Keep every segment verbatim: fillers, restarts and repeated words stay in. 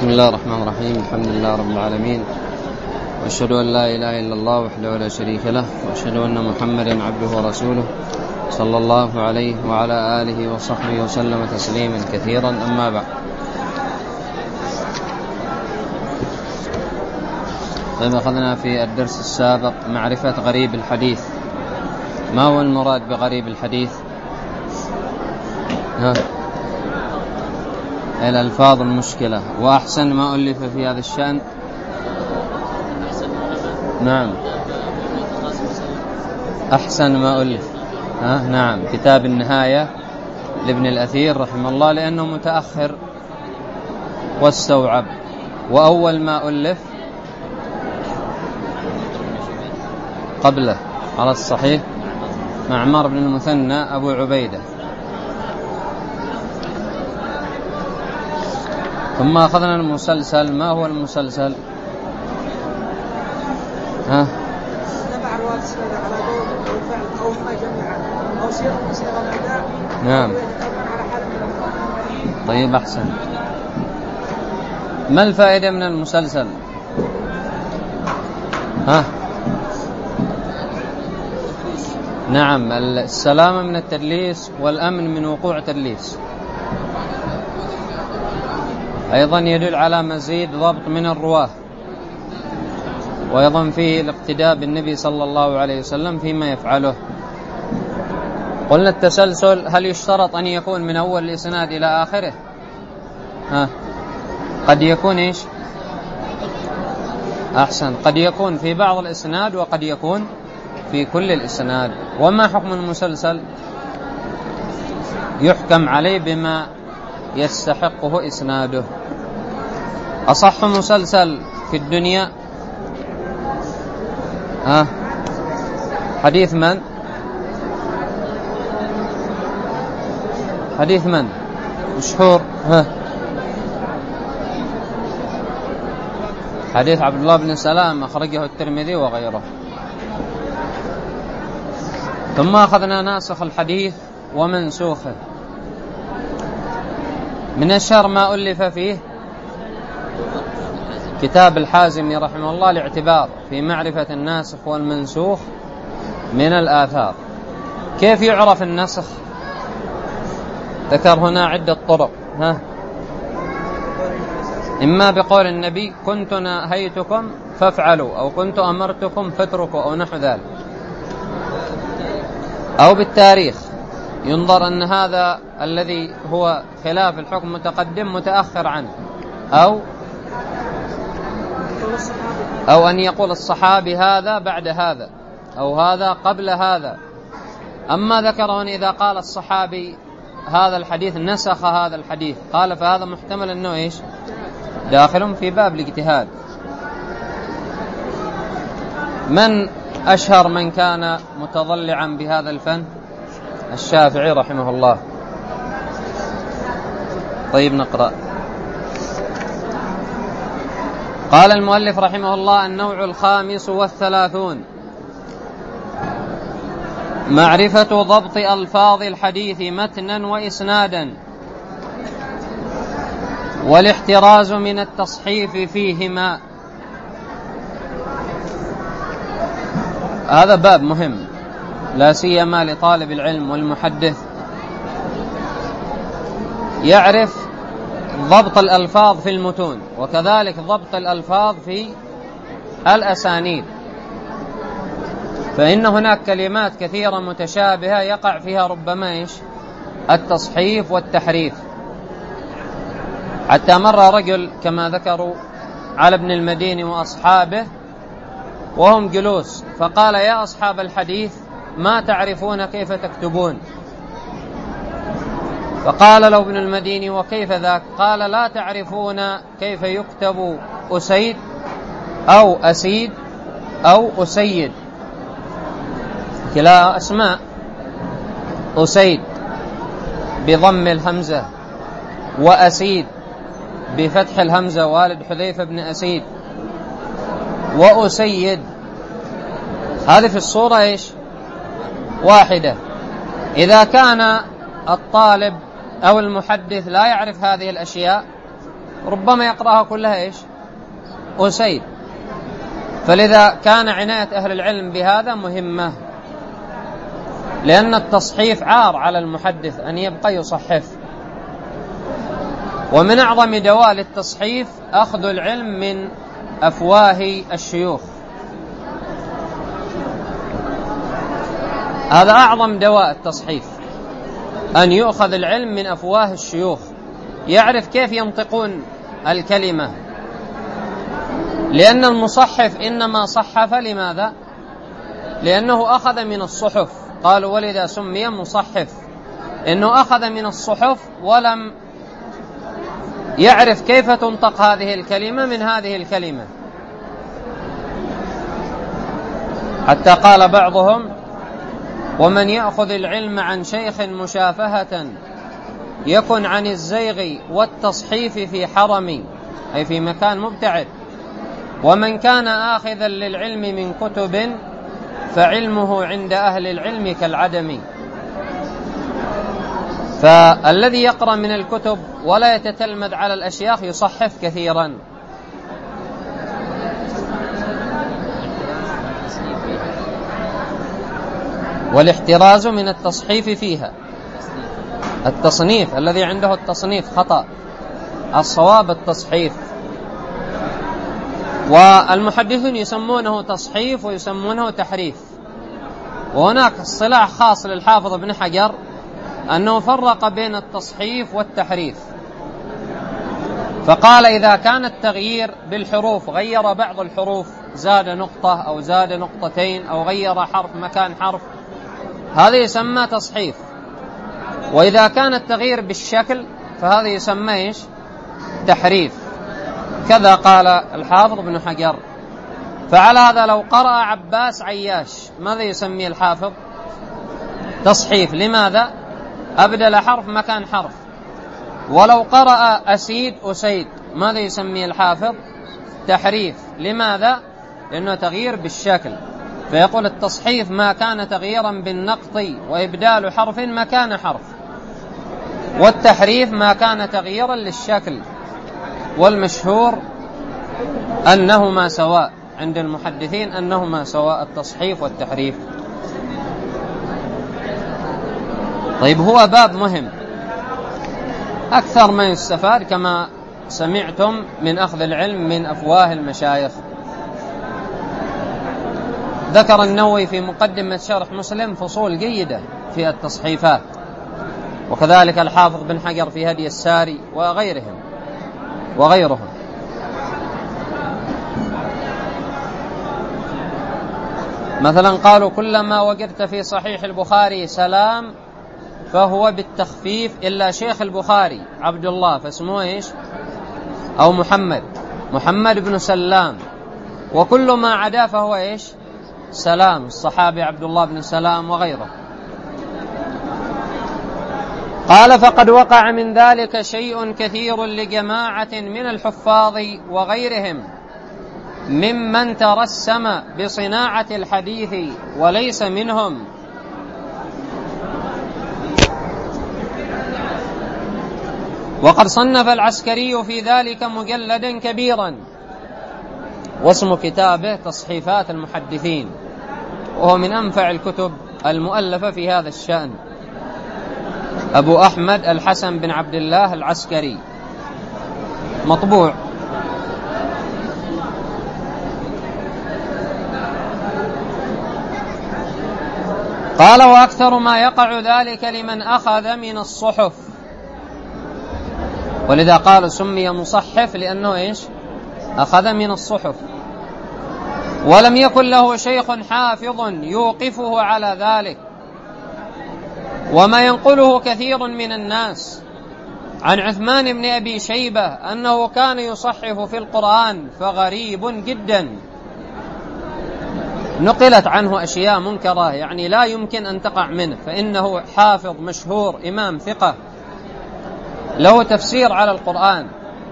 بسم الله الرحمن الرحيم. الحمد لله رب العالمين، وأشهد أن لا إله إلا الله وحده لا شريك له، وأشهد أن محمدا عبده ورسوله صلى الله عليه وعلى آله وصحبه وسلم تسليما كثيرا. أما بعد، طيب أخذنا في الدرس السابق معرفة غريب الحديث. ما هو المراد بغريب الحديث؟ ها الألفاظ المشكلة. وأحسن ما ألف في هذا الشأن نعم أحسن ما ألف ها نعم كتاب النهاية لابن الأثير رحمه الله، لأنه متأخر واستوعب. وأول ما ألف قبله على الصحيح معمر بن المثنى أبو عبيدة. ثم أخذنا المسلسل. ما هو المسلسل؟ ها نعم طيب أحسن. ما الفائدة من المسلسل؟ ها نعم السلامة من التدليس والأمن من وقوع تدليس. أيضا يدل على مزيد ضبط من الرواه، وأيضا فيه الاقتداء بالنبي صلى الله عليه وسلم فيما يفعله. قلنا التسلسل هل يشترط أن يكون من أول الإسناد إلى آخره؟ ها قد يكون إيش؟ أحسن، قد يكون في بعض الإسناد وقد يكون في كل الإسناد. وما حكم المسلسل؟ يحكم عليه بما يستحقه إسناده. أصح مسلسل في الدنيا ها حديث من؟ حديث من مشهور؟ ها حديث عبد الله بن سلام أخرجه الترمذي وغيره. ثم أخذنا ناسخ الحديث ومنسوخه. من أشهر ما ألف فيه كتاب الحازمي رحمه الله الاعتبار في معرفة الناسخ والمنسوخ من الآثار. كيف يعرف النسخ؟ ذكر هنا عدة طرق. ها إما بقول النبي كنت نهيتكم فافعلوا، أو كنت أمرتكم فاتركوا، أو نحو ذلك. أو بالتاريخ، ينظر أن هذا الذي هو خلاف الحكم متقدم متأخر عنه، أو أو أن يقول الصحابي هذا بعد هذا، أو هذا قبل هذا. أما ذكرون إذا قال الصحابي هذا الحديث نسخ هذا الحديث، قال فهذا محتمل أنه إيش؟ داخل في باب الاجتهاد. من أشهر من كان متضلعا بهذا الفن؟ الشافعي رحمه الله. طيب نقرأ. قال المؤلف رحمه الله: النوع الخامس والثلاثون معرفة ضبط ألفاظ الحديث متنا وإسنادا، والاحتراز من التصحيف فيهما. هذا باب مهم لا سيما لطالب العلم والمحدث، يعرف ضبط الألفاظ في المتون، وكذلك ضبط الألفاظ في الأسانيد. فإن هناك كلمات كثيرة متشابهة يقع فيها ربما إيش؟ التصحيف والتحريف. حتى مر رجل كما ذكروا على ابن المديني وأصحابه وهم جلوس، فقال: يا أصحاب الحديث ما تعرفون كيف تكتبون؟ فقال له ابن المديني: وكيف ذاك؟ قال: لا تعرفون كيف يكتب أسيد أو أسيد أو أسيد، كلا أسماء. أسيد بضم الهمزة، وأسيد بفتح الهمزة والد حذيفة بن أسيد، وأسيد. هذه في الصورة إيش؟ واحدة. إذا كان الطالب أو المحدث لا يعرف هذه الأشياء ربما يقرأها كلها إيش؟ أسيد. فلذا كان عناية أهل العلم بهذا مهمة، لأن التصحيف عار على المحدث أن يبقى يصحف. ومن أعظم دواء للتصحيف أخذ العلم من أفواه الشيوخ، هذا أعظم دواء التصحيف، أن يؤخذ العلم من أفواه الشيوخ، يعرف كيف ينطقون الكلمة. لأن المصحف إنما صحف لماذا؟ لأنه أخذ من الصحف، قالوا ولذا سمي مصحف، إنه أخذ من الصحف ولم يعرف كيف تنطق هذه الكلمة من هذه الكلمة. حتى قال بعضهم: ومن يأخذ العلم عن شيخ مشافهة يكن عن الزيغ والتصحيف في حرم، أي في مكان مبتعد. ومن كان آخذا للعلم من كتب فعلمه عند أهل العلم كالعدم. فالذي يقرأ من الكتب ولا يتتلمذ على الأشياخ يصحف كثيرا. والاحتراز من التصحيف فيها، التصنيف الذي عنده التصنيف خطأ، الصواب التصحيف. والمحدثون يسمونه تصحيف ويسمونه تحريف. وهناك اصطلاح خاص للحافظ ابن حجر أنه فرق بين التصحيف والتحريف، فقال: إذا كان التغيير بالحروف غير بعض الحروف، زاد نقطة أو زاد نقطتين أو غير حرف مكان حرف، هذا يسمى تصحيف. وإذا كان التغيير بالشكل فهذا يسمى إيش؟ تحريف. كذا قال الحافظ ابن حجر. فعلى هذا لو قرأ عباس عياش ماذا يسمي الحافظ؟ تصحيف. لماذا؟ أبدل حرف مكان حرف. ولو قرأ أسيد أسيد ماذا يسمي الحافظ؟ تحريف. لماذا؟ لأنه تغيير بالشكل. فيقول التصحيف ما كان تغييرا بالنقط وإبدال حرف مكان حرف، والتحريف ما كان تغييرا للشكل. والمشهور أنهما سواء عند المحدثين، أنهما سواء التصحيف والتحريف. طيب، هو باب مهم، أكثر ما يستفاد كما سمعتم من أخذ العلم من أفواه المشايخ. ذكر النووي في مقدمة شرح مسلم فصول جيدة في التصحيفات، وكذلك الحافظ بن حجر في هدي الساري وغيرهم وغيرهم. مثلا قالوا: كلما وجدت في صحيح البخاري سلام فهو بالتخفيف إلا شيخ البخاري عبد الله فاسمه إيش؟ أو محمد محمد بن سلام، وكل ما عدا فهو إيش؟ سلام، الصحابي عبد الله بن سلام وغيره. قال: فقد وقع من ذلك شيء كثير لجماعة من الحفاظ وغيرهم ممن ترسم بصناعة الحديث وليس منهم. وقد صنف العسكري في ذلك مجلدا كبيرا، واسم كتابه تصحيفات المحدثين، وهو من أنفع الكتب المؤلفة في هذا الشأن. أبو أحمد الحسن بن عبد الله العسكري، مطبوع. قال: وأكثر ما يقع ذلك لمن أخذ من الصحف، ولذا قال سمي مصحف لأنه إيش؟ أخذ من الصحف. ولم يكن له شيخ حافظ يوقفه على ذلك. وما ينقله كثير من الناس عن عثمان بن أبي شيبة أنه كان يصحف في القرآن فغريب جدا، نقلت عنه أشياء منكرة يعني لا يمكن أن تقع منه، فإنه حافظ مشهور إمام ثقة له تفسير على القرآن.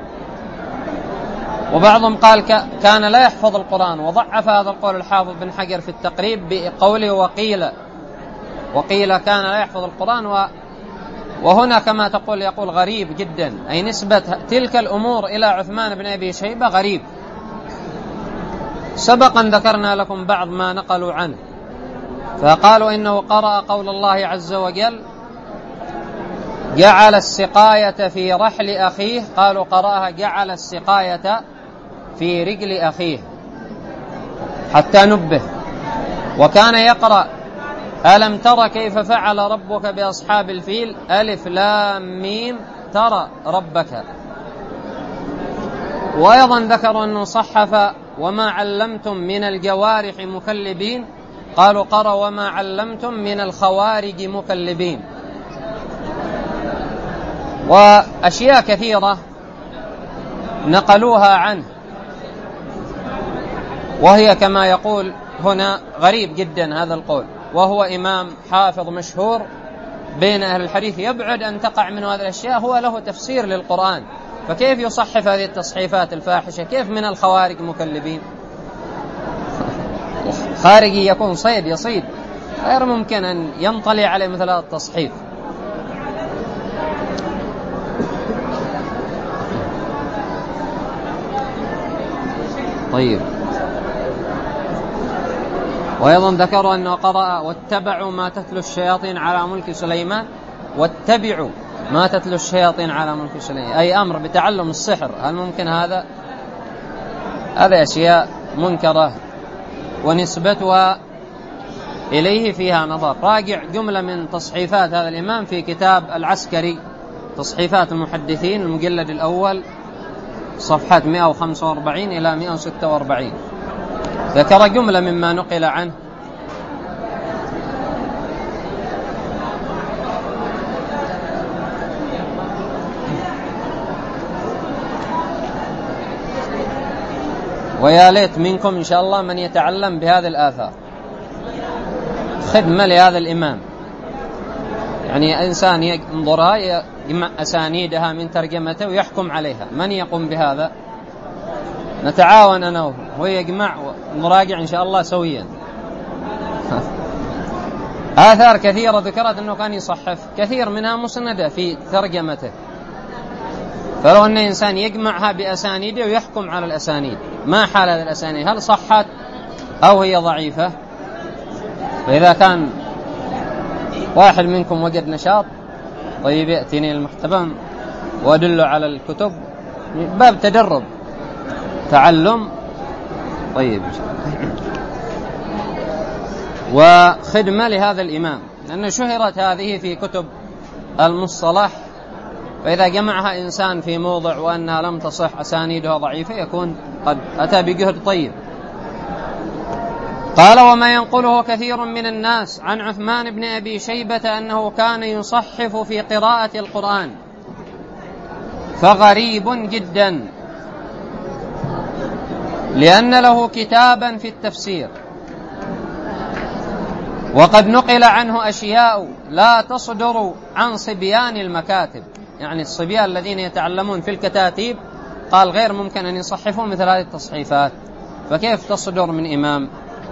وبعضهم قال كان لا يحفظ القرآن، وضعف هذا القول الحافظ بن حجر في التقريب بقوله وقيل وقيل كان لا يحفظ القرآن، وهنا كما تقول يقول غريب جدا، أي نسبة تلك الأمور إلى عثمان بن أبي شيبة غريب. سبقا ذكرنا لكم بعض ما نقلوا عنه، فقالوا إنه قرأ قول الله عز وجل جعل السقاية في رحل أخيه، قالوا قرأها جعل السقاية في رجل أخيه حتى نبه. وكان يقرأ ألم تر كيف فعل ربك بأصحاب الفيل ألف لام ميم ترى ربك. وأيضا ذكروا أنه صحف وما علمتم من الجوارح مكلبين، قالوا قرأ وما علمتم من الخوارج مكلبين. وأشياء كثيرة نقلوها عنه، وهي كما يقول هنا غريب جدا هذا القول، وهو إمام حافظ مشهور بين أهل الحديث، يبعد أن تقع منه هذه الأشياء، هو له تفسير للقرآن، فكيف يصحف هذه التصحيفات الفاحشة؟ كيف من الخوارج مكلبين؟ خارجي يكون صيد يصيد، غير ممكن أن ينطلي عليه مثل هذا التصحيف. طيب. وأيضا ذكروا أنه قرأ واتبعوا ما تتلو الشياطين على ملك سليمان، واتبعوا ما تتلو الشياطين على ملك سليمان، أي أمر بتعلم السحر. هل ممكن هذا؟ هذه أشياء منكرة ونسبتها إليه فيها نظر. راجع جملة من تصحيفات هذا الإمام في كتاب العسكري، تصحيفات المحدثين، المجلد الأول، صفحات مئة وخمسة وأربعين إلى مئة وستة وأربعين، ذكر جملة مما نقل عنه. ويا ليت منكم إن شاء الله من يتعلم بهذه الآثار، خدمة لهذا الإمام. يعني إنسان ينظرها يجمع أسانيدها من ترجمته ويحكم عليها. من يقوم بهذا؟ نتعاون أنا وهو، هو يجمع ونراجع إن شاء الله سويا. آثار كثيرة ذكرت أنه كان يصحف، كثير منها مسندة في ترجمته، فلو أن إنسان يجمعها بأسانيده ويحكم على الأسانيد، ما حال هذه الأسانيد، هل صحت أو هي ضعيفة؟ فإذا كان واحد منكم وجد نشاط، طيب يأتيني المكتبة وأدله على الكتب، باب تدرب تعلم. طيب. وخدمة لهذا الإمام، لأن شهرت هذه في كتب المصطلح، فإذا جمعها إنسان في موضع وأنها لم تصح أسانيدها ضعيفة يكون قد أتى بجهد طيب. قال وما ينقله كثير من الناس عن عثمان بن أبي شيبة أنه كان يصحف في قراءة القرآن فغريب جدا، لأن له كتابا في التفسير، وقد نقل عنه أشياء لا تصدر عن صبيان المكاتب، يعني الصبيان الذين يتعلمون في الكتاتيب، قال غير ممكن أن يصحفون مثل هذه التصحيفات، فكيف تصدر من إمام؟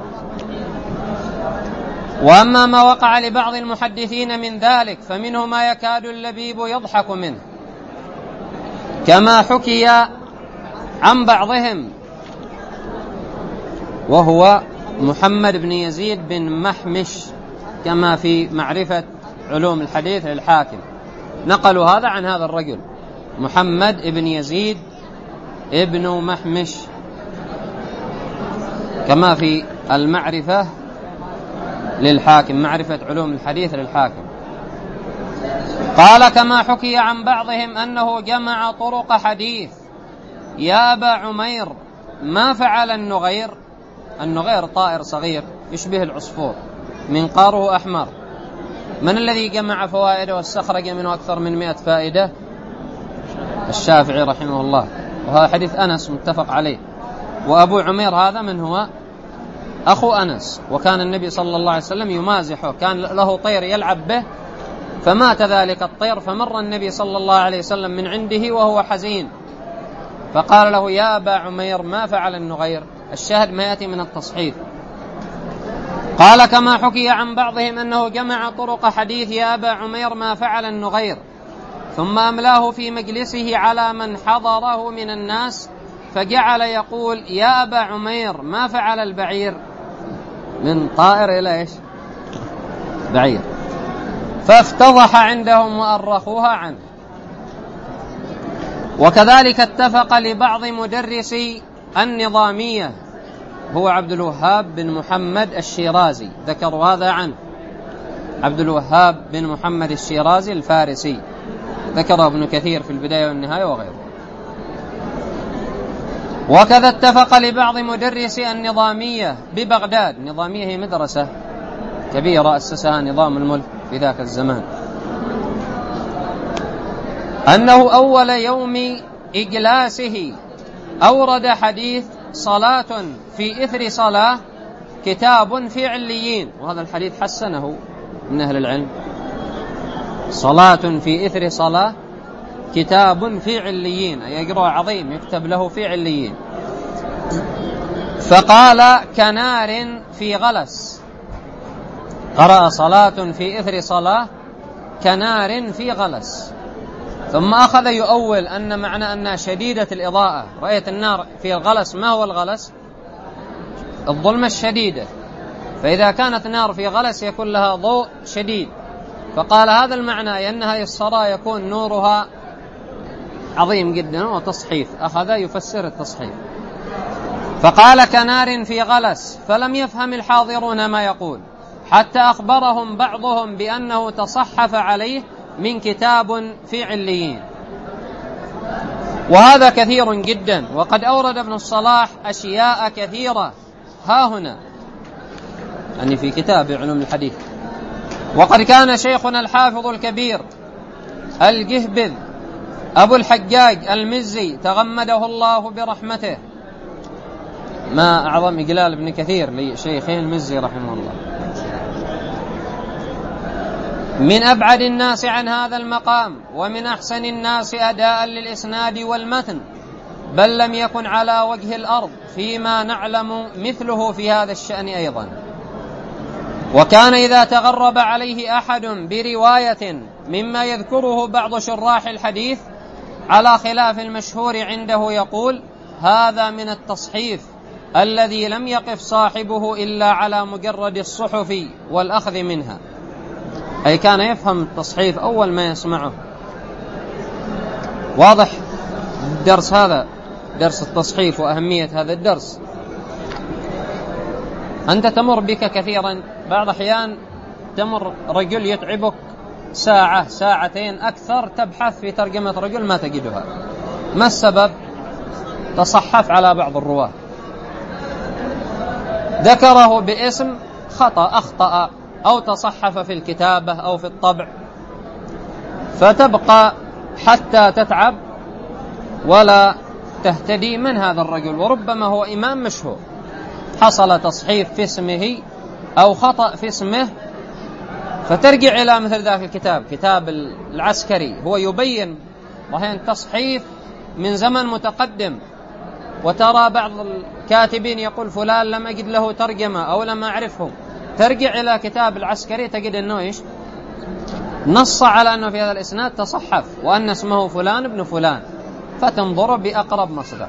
وأما ما وقع لبعض المحدثين من ذلك فمنه ما يكاد اللبيب يضحك منه، كما حكي عن بعضهم، وهو محمد بن يزيد بن محمش، كما في معرفة علوم الحديث للحاكم، نقلوا هذا عن هذا الرجل محمد بن يزيد ابن محمش، كما في المعرفة للحاكم، معرفة علوم الحديث للحاكم. قال كما حكي عن بعضهم أنه جمع طرق حديث يا أبا عمير ما فعل النغير. النغير طائر صغير يشبه العصفور، منقاره أحمر. من الذي جمع فوائده واستخرج منه أكثر من مئة فائدة؟ الشافعي رحمه الله، وهذا حديث أنس متفق عليه. وأبو عمير هذا من هو؟ أخو أنس، وكان النبي صلى الله عليه وسلم يمازحه، كان له طير يلعب به فمات ذلك الطير، فمر النبي صلى الله عليه وسلم من عنده وهو حزين، فقال له يا أبا عمير ما فعل النغير. الشاهد ما يأتي من التصحيف. قال كما حكي عن بعضهم أنه جمع طرق حديث يا أبا عمير ما فعل النغير ثم أملاه في مجلسه على من حضره من الناس فجعل يقول يا أبا عمير ما فعل البعير، من طائر إلى إيش؟ بعير، فافتضح عندهم وأرخوها عنه. وكذلك اتفق لبعض مدرسي النظامية هو عبد الوهاب بن محمد الشيرازي، ذكروا هذا عنه، عبد الوهاب بن محمد الشيرازي الفارسي، ذكره ابن كثير في البداية والنهاية وغيره. وكذا اتفق لبعض مدرسي النظامية ببغداد، النظامية هي مدرسة كبيرة أسسها نظام الملك في ذاك الزمان، أنه أول يوم إجلاسه أورد حديث صلاة في إثر صلاة كتاب في عليين، وهذا الحديث حسنه من أهل العلم، صلاة في إثر صلاة كتاب في عليين، أي يقرأ عظيم يكتب له في عليين. فقال كنار في غلس، قرأ صلاة في إثر صلاة كنار في غلس، ثم أخذ يؤول أن معنى أنها شديدة الإضاءة، رأيت النار في الغلس، ما هو الغلس؟ الظلمة الشديدة، فإذا كانت نار في غلس يكون لها ضوء شديد، فقال هذا المعنى أنها يسرى يكون نورها عظيم جدا وتصحيف، أخذ يفسر التصحيف. فقال كنار في غلس، فلم يفهم الحاضرون ما يقول حتى أخبرهم بعضهم بأنه تصحف عليه من كتاب في عليين، وهذا كثير جدا، وقد أورد ابن الصلاح أشياء كثيرة ها هنا، يعني في كتاب علوم الحديث. وقد كان شيخنا الحافظ الكبير الجهبذ أبو الحجاج المزي تغمده الله برحمته، ما أعظم إجلال ابن كثير لشيخين المزي رحمه الله، من أبعد الناس عن هذا المقام ومن أحسن الناس أداء للإسناد والمتن، بل لم يكن على وجه الأرض فيما نعلم مثله في هذا الشأن أيضا. وكان إذا تغرب عليه أحد برواية مما يذكره بعض شراح الحديث على خلاف المشهور عنده يقول هذا من التصحيف الذي لم يقف صاحبه إلا على مجرد الصحف والأخذ منها، أي كان يفهم التصحيف أول ما يسمعه. واضح الدرس هذا، درس التصحيف وأهمية هذا الدرس. أنت تمر بك كثيرا بعض أحيان تمر رجل يتعبك ساعة ساعتين أكثر تبحث في ترجمة رجل ما تجدها، ما السبب؟ تصحف على بعض الرواة، ذكره باسم خطأ أخطأ أو تصحف في الكتابة أو في الطبع، فتبقى حتى تتعب ولا تهتدي من هذا الرجل، وربما هو إمام مشهور حصل تصحيف في اسمه أو خطأ في اسمه، فترجع إلى مثل ذاك الكتاب، كتاب العسكري، هو يبين وهي تصحيف من زمن متقدم، وترى بعض الكاتبين يقول فلان لم أجد له ترجمة أو لم أعرفه، ترجع إلى كتاب العسكري تجد أنه إيش؟ نص على أنه في هذا الإسناد تصحف وأن اسمه فلان ابن فلان، فتنظر بأقرب مصدر.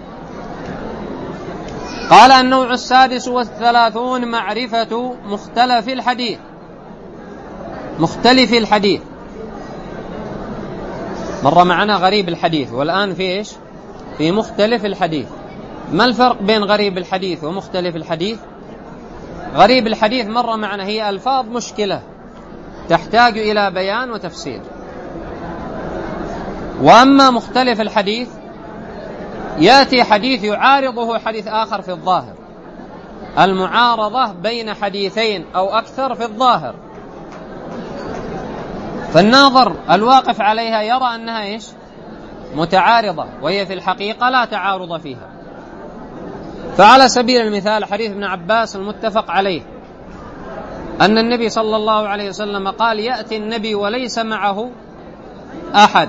قال النوع السادس والثلاثون معرفة مختلف الحديث، مختلف الحديث، مر معنا غريب الحديث والآن في إيش؟ في مختلف الحديث. ما الفرق بين غريب الحديث ومختلف الحديث؟ غريب الحديث مر معنا هي ألفاظ مشكلة تحتاج إلى بيان وتفسير، وأما مختلف الحديث يأتي حديث يعارضه حديث آخر في الظاهر، المعارضة بين حديثين أو أكثر في الظاهر، فالناظر الواقف عليها يرى أنها إيش؟ متعارضة، وهي في الحقيقة لا تعارض فيها. فعلى سبيل المثال حديث ابن عباس المتفق عليه أن النبي صلى الله عليه وسلم قال يأتي النبي وليس معه أحد.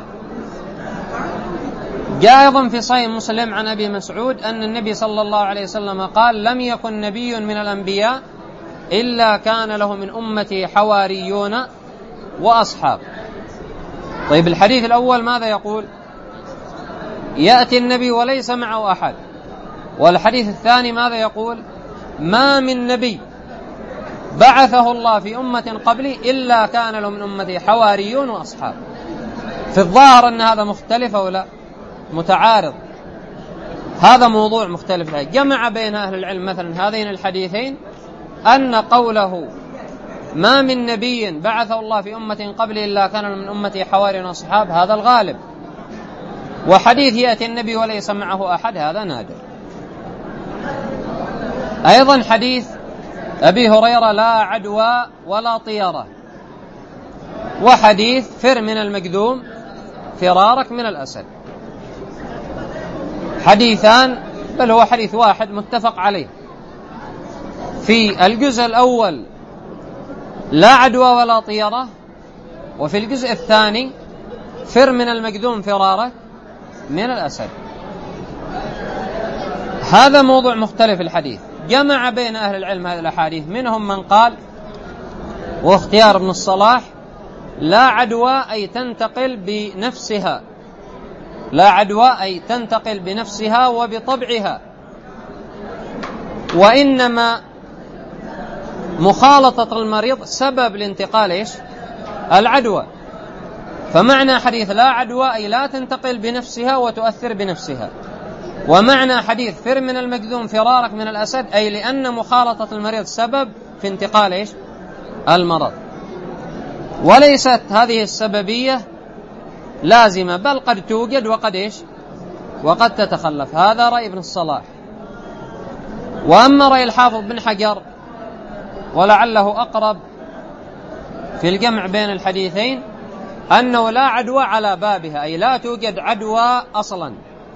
جاء أيضا في صحيح مسلم عن أبي مسعود أن النبي صلى الله عليه وسلم قال لم يكن نبي من الأنبياء إلا كان له من أمتي حواريون وأصحاب. طيب الحديث الأول ماذا يقول؟ يأتي النبي وليس معه أحد. والحديث الثاني ماذا يقول؟ ما من نبي بعثه الله في أمة قبلي إلا كان له من أمتي حواريون وأصحاب. في الظاهر أن هذا مختلف أو لا؟ متعارض. هذا موضوع مختلف. جمع بين أهل العلم مثلا هذين الحديثين أن قوله ما من نبي بعثه الله في أمة قبلي إلا كان له من أمتي حواريون وأصحاب هذا الغالب، وحديث يأتي النبي وليس معه أحد هذا نادر. أيضا حديث أبي هريرة لا عدوى ولا طيرة، وحديث فر من المكذوم فرارك من الأسد، حديثان بل هو حديث واحد متفق عليه. في الجزء الأول لا عدوى ولا طيرة، وفي الجزء الثاني فر من المكذوم فرارك من الأسد. هذا موضوع مختلف الحديث. جمع بين أهل العلم هذه الأحاديث، منهم من قال واختيار ابن الصلاح لا عدوى أي تنتقل بنفسها، لا عدوى أي تنتقل بنفسها وبطبعها، وإنما مخالطة المريض سبب لانتقال إيش؟ العدوى. فمعنى حديث لا عدوى أي لا تنتقل بنفسها وتؤثر بنفسها، ومعنى حديث فر من المكذوم فرارك من الأسد أي لأن مخالطة المريض سبب في انتقال إيش؟ المرض. وليست هذه السببية لازمة، بل قد توجد وقد إيش؟ وقد تتخلف. هذا رأي ابن الصلاح. وأما رأي الحافظ بن حجر ولعله أقرب في الجمع بين الحديثين أنه لا عدوى على بابها، أي لا توجد عدوى أصلا.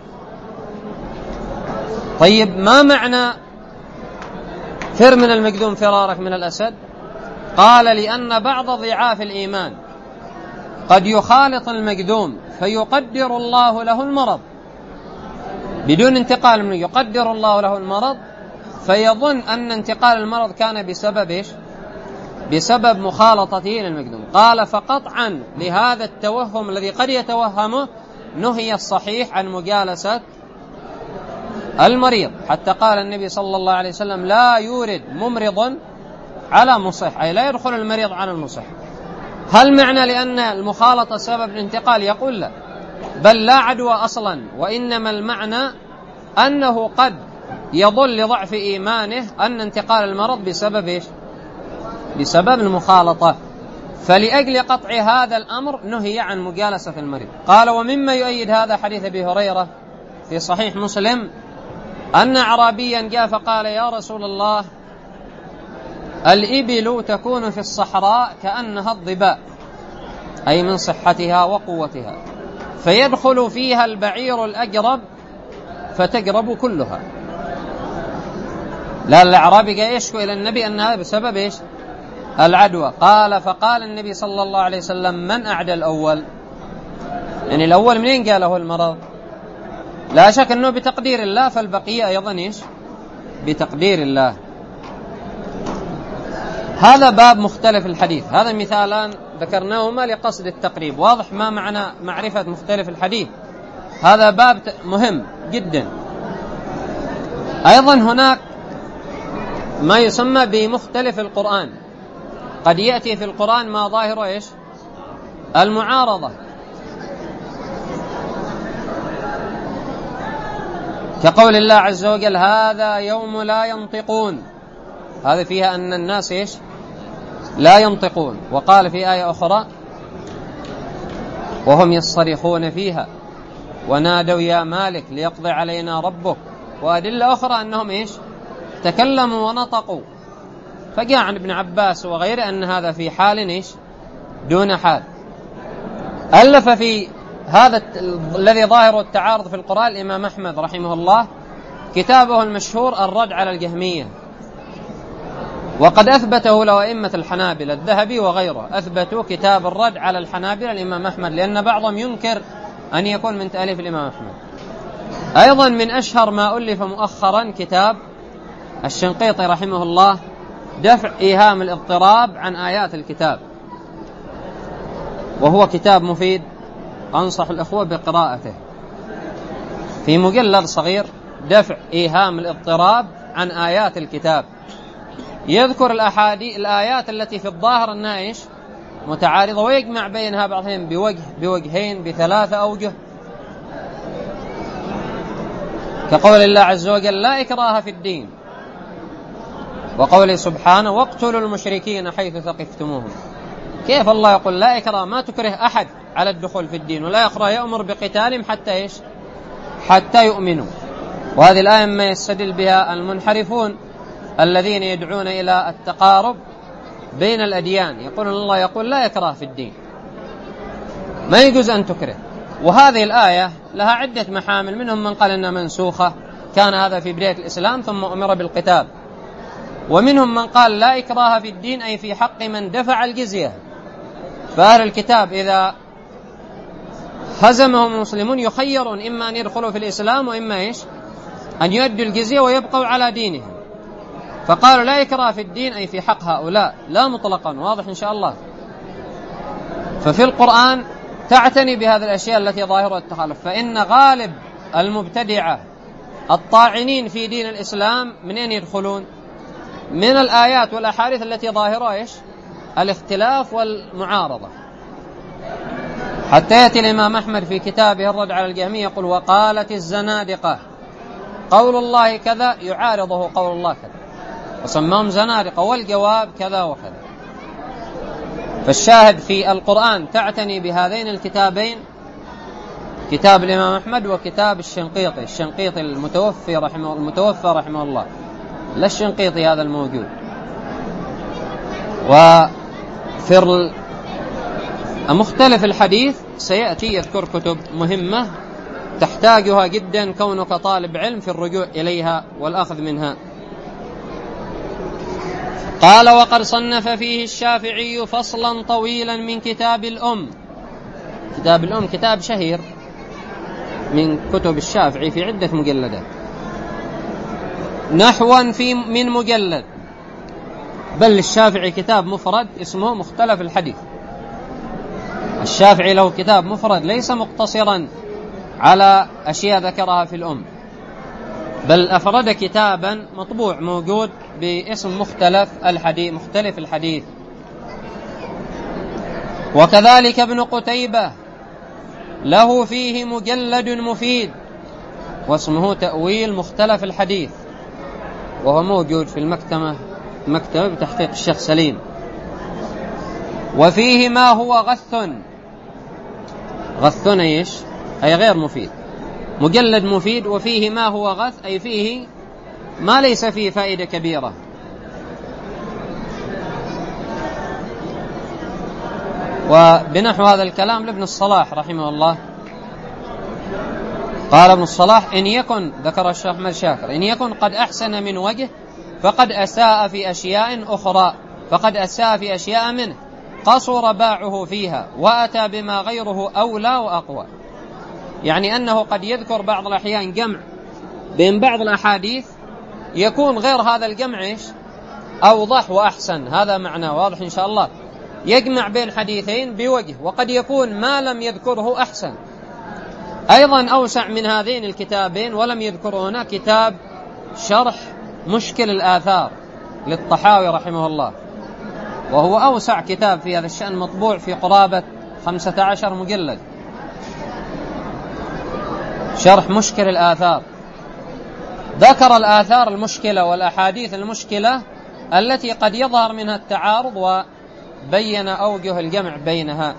طيب ما معنى فر من المكذوم فرارك من الأسد؟ قال لأن بعض ضعاف الإيمان قد يخالط المكذوم فيقدر الله له المرض بدون انتقال منه، يقدر الله له المرض فيظن أن انتقال المرض كان بسبب إيش؟ بسبب مخالطته للمكذوم. قال فقطعا لهذا التوهم الذي قد يتوهمه نهي الصحيح عن مجالسة المريض، حتى قال النبي صلى الله عليه وسلم لا يورد ممرض على مصح، أي لا يدخل المريض على المصح. هل معنى لأن المخالطة سبب الانتقال؟ يقول لا، بل لا عدوى أصلا، وإنما المعنى أنه قد يظل لضعف إيمانه أن انتقال المرض بسبب إيش؟ بسبب المخالطة، فلأجل قطع هذا الأمر نهي عن مجالسة المريض. قال ومما يؤيد هذا حديث أبي هريرة في صحيح مسلم أن أعرابيا جاء فقال يا رسول الله الإبل تكون في الصحراء كأنها الظباء، أي من صحتها وقوتها، فيدخل فيها البعير الأجرب فتجرب كلها. لا، الأعرابي جاء يشكو إلى النبي أن هذا بسبب إيش؟ العدوى. قال فقال النبي صلى الله عليه وسلم من أعدى الأول؟ يعني الأول منين قاله المرض؟ لا شك أنه بتقدير الله، فالبقية أيضا إيش؟ بتقدير الله. هذا باب مختلف الحديث. هذا مثالان ذكرناهما لقصد التقريب. واضح ما معنى معرفة مختلف الحديث؟ هذا باب مهم جدا. أيضا هناك ما يسمى بمختلف القرآن. قد يأتي في القرآن ما ظاهر إيش؟ المعارضة، كقول الله عز وجل هذا يوم لا ينطقون، هذا فيها أن الناس إيش؟ لا ينطقون. وقال في آية أخرى وهم يصرخون فيها ونادوا يا مالك ليقضي علينا ربك، وأدلة أخرى أنهم إيش؟ تكلموا ونطقوا. فجاء عن ابن عباس وغيره أن هذا في حال إيش؟ دون حال. ألف في هذا الذي ظاهر التعارض في القرآن الإمام أحمد رحمه الله كتابه المشهور الرد على الجهمية، وقد أثبته له أئمة الحنابلة الذهبي وغيره، أثبتوا كتاب الرد على الحنابلة الإمام أحمد، لأن بعضهم ينكر أن يكون من تأليف الإمام أحمد. أيضا من أشهر ما ألف مؤخرا كتاب الشنقيطي رحمه الله دفع إيهام الاضطراب عن آيات الكتاب، وهو كتاب مفيد أنصح الأخوة بقراءته، في مجلد صغير، دفع إيهام الاضطراب عن آيات الكتاب، يذكر الأحاديث الآيات التي في الظاهر أنها متعارضة، ويجمع بينها بعضهم بوجه بوجهين بثلاثة أوجه، كقول الله عز وجل لا إكراه في الدين، وقوله سبحانه واقتلوا المشركين حيث ثقفتموهم. كيف الله يقول لا إكراه؟ ما تكره أحد على الدخول في الدين، ولا يكره يأمر بقتالهم حتى إيش؟ حتى يؤمنوا. وهذه الآية ما يستدل بها المنحرفون الذين يدعون إلى التقارب بين الأديان، يقول الله يقول لا إكراه في الدين، ما يجوز أن تكره. وهذه الآية لها عدة محامل، منهم من قال إنها منسوخة، كان هذا في بداية الإسلام ثم أمر بالقتال، ومنهم من قال لا إكراه في الدين أي في حق من دفع الجزية، فأهل الكتاب إذا هزمهم المسلمون يخيرون إما أن يدخلوا في الإسلام وإما إيش؟ أن يؤدوا الجزية ويبقوا على دينهم، فقالوا لا إكراه في الدين أي في حق هؤلاء، لا مطلقا. واضح إن شاء الله. ففي القرآن تعتني بهذه الأشياء التي ظاهرة التخالف، فإن غالب المبتدعة الطاعنين في دين الإسلام من أين يدخلون؟ من الآيات والأحاديث التي ظاهرة إيش؟ الاختلاف والمعارضة. حتى يأتي الإمام أحمد في كتابه الرد على الجهمية يقول وقالت الزنادقة قول الله كذا يعارضه قول الله كذا، وسماهم زنادقة، والجواب كذا وكذا. فالشاهد في القرآن تعتني بهذين الكتابين، كتاب الإمام أحمد وكتاب الشنقيطي، الشنقيطي المتوفي رحمه المتوفى رحمه الله، لا الشنقيطي هذا الموجود. وفي مختلف الحديث سيأتي يذكر كتب مهمة تحتاجها جدا كونك طالب علم في الرجوع إليها والأخذ منها. قال وقد صنف فيه الشافعي فصلا طويلا من كتاب الأم. كتاب الأم كتاب شهير من كتب الشافعي في عدة مجلدات، نحوا في من مجلد، بل للشافعي كتاب مفرد اسمه مختلف الحديث. الشافعي له كتاب مفرد ليس مقتصرا على أشياء ذكرها في الأم، بل أفرد كتابا مطبوع موجود باسم مختلف الحديث مختلف الحديث. وكذلك ابن قتيبة له فيه مجلد مفيد واسمه تأويل مختلف الحديث، وهو موجود في المكتبة مكتبة بتحقيق الشيخ سليم. وفيه ما هو غث، غث ايش؟ أي غير مفيد. مجلد مفيد وفيه ما هو غث أي فيه ما ليس فيه فائدة كبيرة. وبنحو هذا الكلام لابن الصلاح رحمه الله، قال ابن الصلاح إن يكن، ذكر الشيخ أحمد شاكر، إن يكن قد أحسن من وجه فقد أساء في أشياء أخرى، فقد أساء في أشياء منه قصر باعه فيها وأتى بما غيره أولى وأقوى. يعني أنه قد يذكر بعض الأحيان جمع بين بعض الأحاديث يكون غير هذا الجمع إيش؟ أوضح وأحسن. هذا معناه واضح إن شاء الله. يجمع بين حديثين بوجه، وقد يكون ما لم يذكره أحسن. أيضا أوسع من هذين الكتابين ولم يذكره هنا كتاب شرح مشكل الآثار للطحاوي رحمه الله، وهو أوسع كتاب في هذا الشأن، مطبوع في قرابة خمسة عشر مجلد، شرح مشكل الآثار. ذكر الآثار المشكلة والأحاديث المشكلة التي قد يظهر منها التعارض، وبين أوجه الجمع بينها.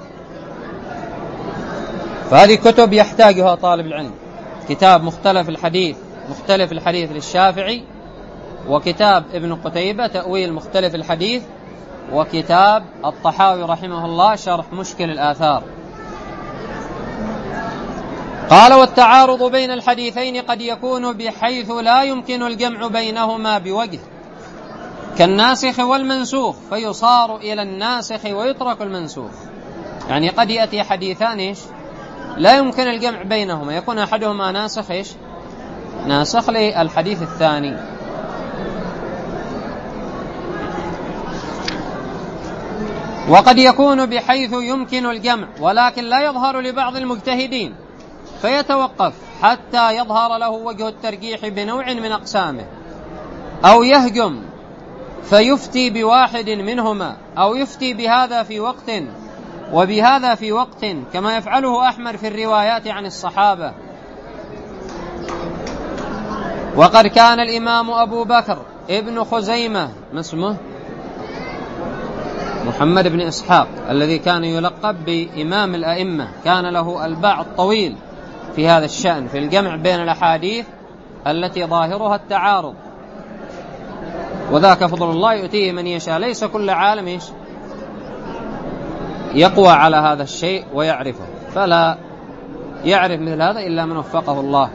فهذه كتب يحتاجها طالب العلم، كتاب مختلف الحديث مختلف الحديث للشافعي، وكتاب ابن قتيبة تأويل مختلف الحديث، وكتاب الطحاوي رحمه الله شرح مشكل الآثار. قال والتعارض بين الحديثين قد يكون بحيث لا يمكن الجمع بينهما بوجه، كالناسخ والمنسوخ، فيصار إلى الناسخ ويترك المنسوخ. يعني قد يأتي حديثان إيش؟ لا يمكن الجمع بينهما، يكون أحدهما ناسخ إيش؟ ناسخ للحديث الثاني. وقد يكون بحيث يمكن الجمع ولكن لا يظهر لبعض المجتهدين فيتوقف حتى يظهر له وجه الترجيح بنوع من أقسامه، أو يهجم فيفتي بواحد منهما، أو يفتي بهذا في وقت وبهذا في وقت، كما يفعله أحمد في الروايات عن الصحابة. وقد كان الإمام أبو بكر ابن خزيمة، ما اسمه؟ محمد بن إسحاق، الذي كان يلقب بإمام الأئمة، كان له الباع الطويل في هذا الشأن، في الجمع بين الأحاديث التي ظاهرها التعارض، وذاك فضل الله يؤتيه من يشاء، ليس كل عالم يقوى على هذا الشيء ويعرفه، فلا يعرف مثل هذا إلا من وفقه الله.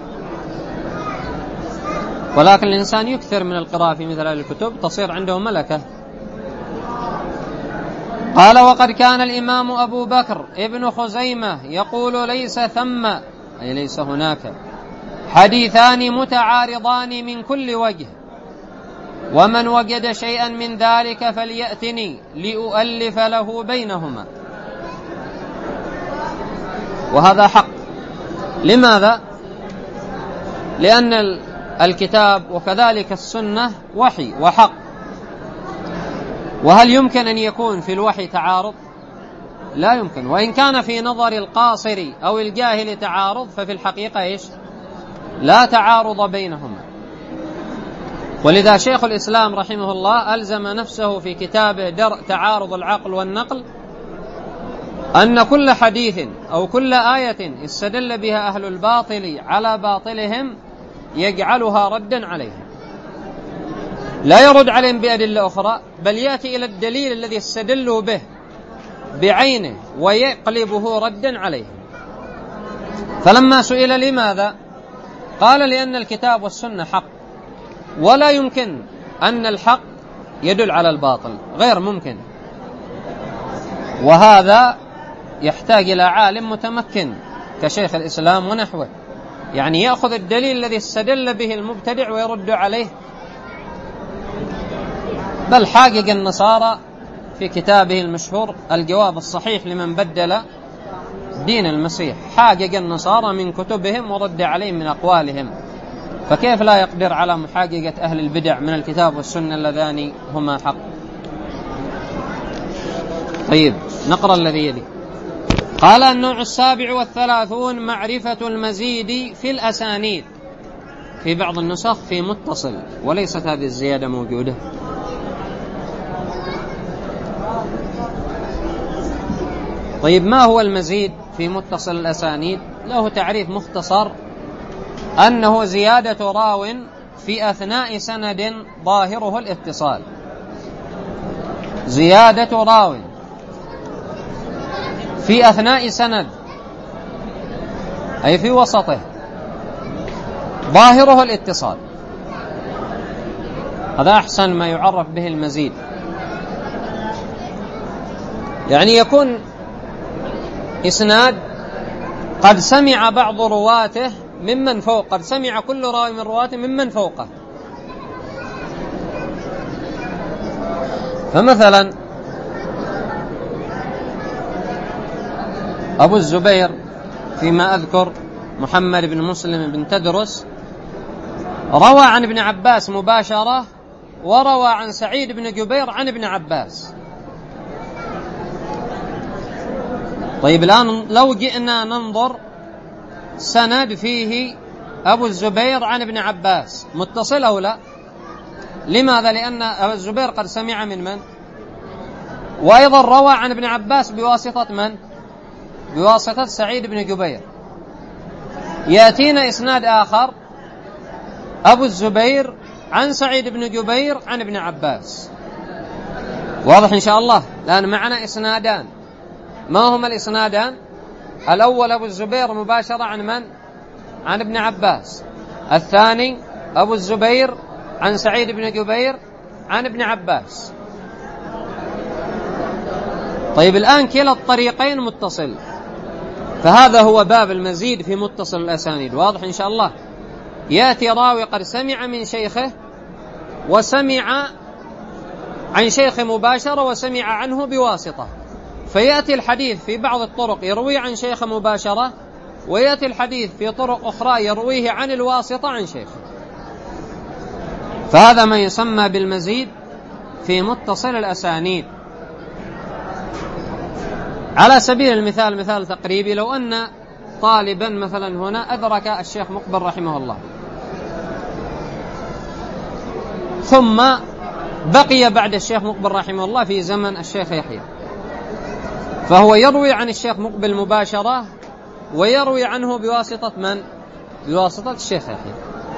ولكن الإنسان يكثر من القراءة في مثل هذه الكتب تصير عنده ملكة. قال: وقد كان الإمام أبو بكر ابن خزيمة يقول: ليس ثم، أي ليس هناك، حديثان متعارضان من كل وجه، ومن وجد شيئا من ذلك فليأتني لأؤلف له بينهما. وهذا حق. لماذا؟ لأن الكتاب وكذلك السنة وحي وحق، وهل يمكن أن يكون في الوحي تعارض؟ لا يمكن. وإن كان في نظر القاصر أو الجاهل تعارض، ففي الحقيقة إيش؟ لا تعارض بينهما. ولذا شيخ الإسلام رحمه الله ألزم نفسه في كتابه درء تعارض العقل والنقل أن كل حديث أو كل آية استدل بها أهل الباطل على باطلهم يجعلها ردا عليهم، لا يرد عليهم بأدلة أخرى، بل يأتي إلى الدليل الذي استدلوا به بعينه ويقلبه ردا عليهم. فلما سئل لماذا؟ قال: لأن الكتاب والسنة حق، ولا يمكن أن الحق يدل على الباطل، غير ممكن. وهذا يحتاج إلى عالم متمكن كشيخ الإسلام ونحوه، يعني يأخذ الدليل الذي استدل به المبتدع ويرد عليه. بل حاجج النصارى في كتابه المشهور الجواب الصحيح لمن بدل دين المسيح، حاجج النصارى من كتبهم ورد عليهم من أقوالهم، فكيف لا يقدر على محاججة أهل البدع من الكتاب والسنة اللذان هما حق؟ طيب، نقرأ الذي يلي. قال: النوع السابع والثلاثون معرفة المزيد في الأسانيد. في بعض النسخ في متصل، وليست هذه الزيادة موجودة. طيب، ما هو المزيد في متصل الأسانيد؟ له تعريف مختصر، أنه زيادة راو في أثناء سند ظاهره الاتصال. زيادة راو في أثناء سند، أي في وسطه، ظاهره الاتصال، هذا أحسن ما يعرف به المزيد. يعني يكون إسناد قد سمع بعض رواته ممن فوق، قد سمع كل راوي من رواته ممن فوقه. فمثلا أبو الزبير فيما أذكر محمد بن مسلم بن تدرس روى عن ابن عباس مباشرة، وروى عن سعيد بن جبير عن ابن عباس. طيب، الآن لو جئنا ننظر سند فيه أبو الزبير عن ابن عباس، متصل أو لا؟ لماذا؟ لأن أبو الزبير قد سمع من من؟ وأيضا روى عن ابن عباس بواسطة من؟ بواسطة سعيد بن جبير. يأتينا إسناد آخر أبو الزبير عن سعيد بن جبير عن ابن عباس. واضح إن شاء الله؟ لأن معنا إسنادان. ما هما الإسنادان؟ الأول أبو الزبير مباشرة عن من؟ عن ابن عباس. الثاني أبو الزبير عن سعيد بن جبير عن ابن عباس. طيب، الآن كلا الطريقين متصل، فهذا هو باب المزيد في متصل الأسانيد. واضح إن شاء الله؟ يأتي راوي قد سمع من شيخه وسمع عن شيخ مباشرة وسمع عنه بواسطة، فيأتي الحديث في بعض الطرق يروي عن شيخ مباشرة، ويأتي الحديث في طرق أخرى يرويه عن الواسطة عن شيخ، فهذا ما يسمى بالمزيد في متصل الأسانيد. على سبيل المثال، مثال تقريبي، لو أن طالبا مثلا هنا أدرك الشيخ مقبل رحمه الله، ثم بقي بعد الشيخ مقبل رحمه الله في زمن الشيخ يحيى، فهو يروي عن الشيخ مقبل مباشرة ويروي عنه بواسطة من؟ بواسطة الشيخ يحيى.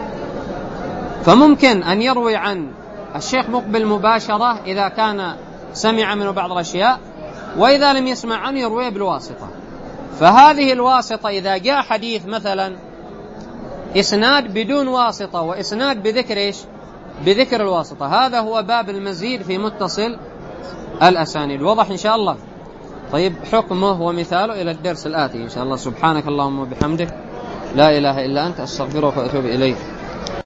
فممكن أن يروي عن الشيخ مقبل مباشرة إذا كان سمع منه بعض الأشياء، وإذا لم يسمع عنه يرويه بالواسطة. فهذه الواسطة إذا جاء حديث مثلا إسناد بدون واسطة وإسناد بذكر إيش؟ بذكر الواسطة، هذا هو باب المزيد في متصل الأسانيد. واضح إن شاء الله؟ طيب، حكمه ومثاله إلى الدرس الآتي إن شاء الله. سبحانك اللهم وبحمدك، لا إله إلا أنت، أستغفرك وأتوب إليك.